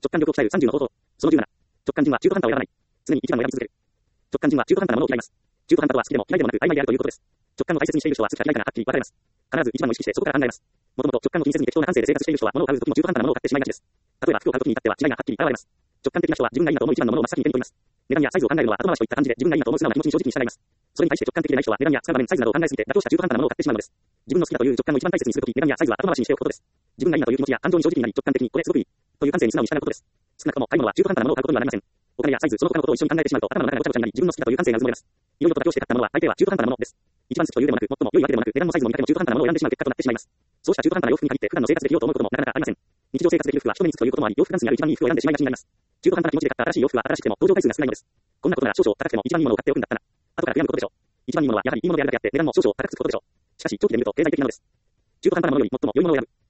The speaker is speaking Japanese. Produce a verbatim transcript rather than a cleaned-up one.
直感力を鍛えるさんじゅうの方法。そのじゅうなな。直感人は中途半端を選ばない。常に一番を選び続ける。直感人は中途半端なものを嫌います。中途半端とは好きでも嫌いでもなく曖昧であるということです。直感を大切にしている人は好きか嫌いかがはっきり分かれます。必ず一番を意識してそこから考えます。もともと直感を気にせずに適当な感性で生活している人は物を買う時も中途半端なものを買ってしまいがちです。例えば服を買う時に至っては違いがはっきり現れます。直感的な人は自分がいいなと思う一番のものを真っ先に手に取ります。値段やサイズを考えるのは後回しといった感じで自分がいいなと思う素直な気持ちに正直に従います。それに対して直感的でない人は値段や使う場面、サイズなどを考えすぎて妥協した中途半端なものを買ってしまうのです。自分の好きだという直感を一番大切にするとき、値段やサイズは後回しにしておくことです。自分がいいなという気持ちや感情に正直になり直感的にこれすごくいいという感性に素直に従うことです。少なくとも買い物は中途半端なものを買うことにはなりません。お金やサイズ、その他のことを一緒に考えてしまうと頭の中がごちゃごちゃになり自分の好きだという感性がうずもれます。いろいろと妥協して買ったものは大抵は中途半端なものです。一番好きというでもなく、最も良いわけでもなく、値段もサイズも似たりも中途半端なものを選んでしまう結果となってしまいます。そうした中途半端な洋服に限って普段の生活で着ようと思うこともなかなかありません。日常生活で着る服は人目につくということもあり、洋服関数にある一番いい服を選んでしまいがちになります。中途半端な気持ちで買った新しい洋服は新しくても登場回数が少ないのです。こんなことなら少々高くても一番いいものを買っておくんだったな。後から悔やむことでしょう。一番いいものはやはりいいものであるだけあって値段も少々高くつくことでしょう。しかし長期で見ると経済的なのです。中途半端なものより最も良いものを選ぶ。